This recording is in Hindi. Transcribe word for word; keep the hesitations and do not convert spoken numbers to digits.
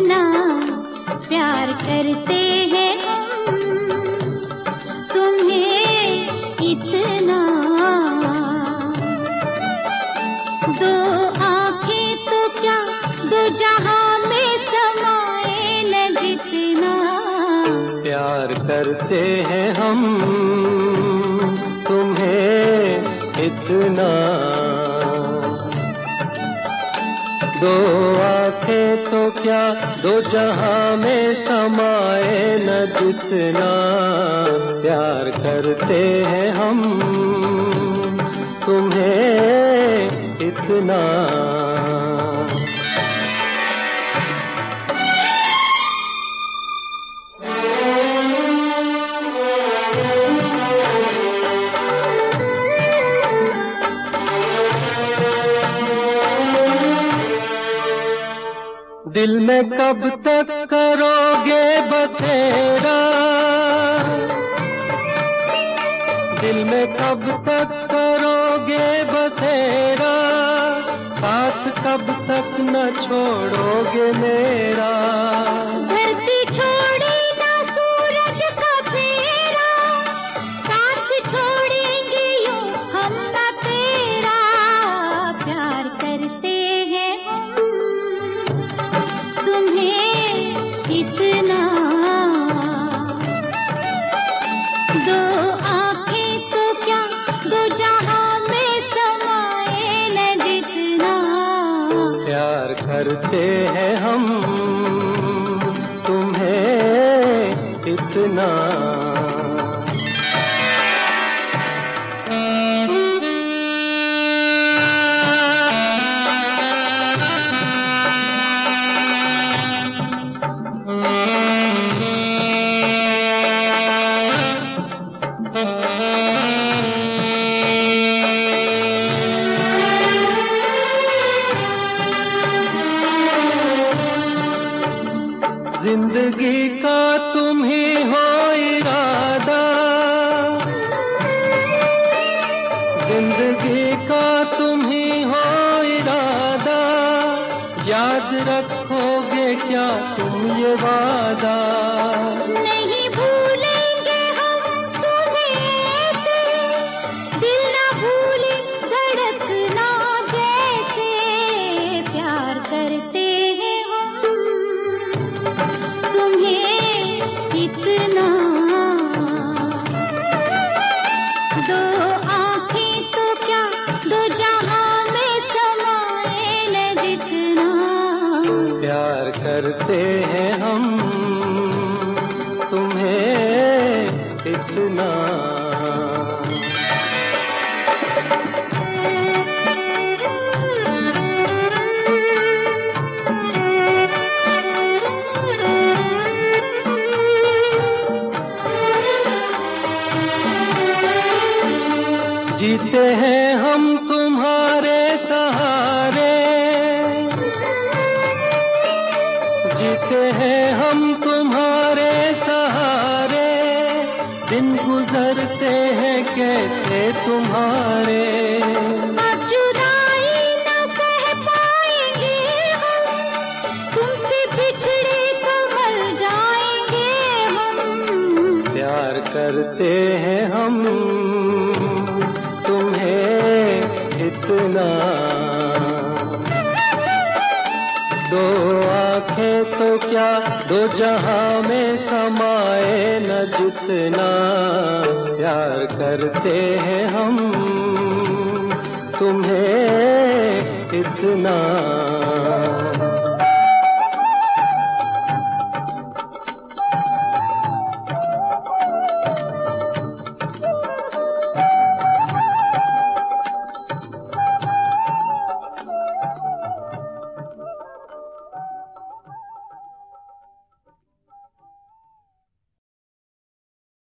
इतना प्यार करते हैं हम तुम्हें इतना। दो आंखें तो क्या दो जहां में समाए न जितना प्यार करते हैं हम तुम्हें इतना। दो आंखें तो क्या दो जहां में समाए न जितना प्यार करते हैं हम तुम्हें इतना। दिल में कब तक करोगे बसेरा, दिल में कब तक करोगे बसेरा, साथ कब तक न छोड़ोगे मेरा। धरती छोड़े ना सूरज का फेरा, साथ छोड़ेंगे यूं हम ना तेरा। प्यार करते हैं हम तुम्हें इतना। दो आंखें तो क्या दो जहां में समाए न जितना प्यार करते हैं हम तुम्हें इतना। जिंदगी का तुम ही हो इरादा, जिंदगी का तुम ही हो इरादा, याद रखोगे क्या तुम ये वादा। नहीं भूलेंगे हम तुम्हें ऐसे, दिल ना भूले धड़कना जैसे। प्यार करते हैं हम तुम्हें इतना। दो आंखें तो क्या दो जहां में समाए न जितना प्यार करते हैं हम तुम्हें इतना। जीते हैं हम तुम्हारे सहारे, जीते हैं हम तुम्हारे सहारे, दिन गुजरते हैं कैसे तुम्हारे। अब जुदाई न सह पाएंगे हम, तुमसे बिछड़े तो मर जाएंगे हम। प्यार करते हैं हम तुम्हें इतना। दो आंखें तो क्या दो जहां में समाए न जितना प्यार करते हैं हम तुम्हें इतना।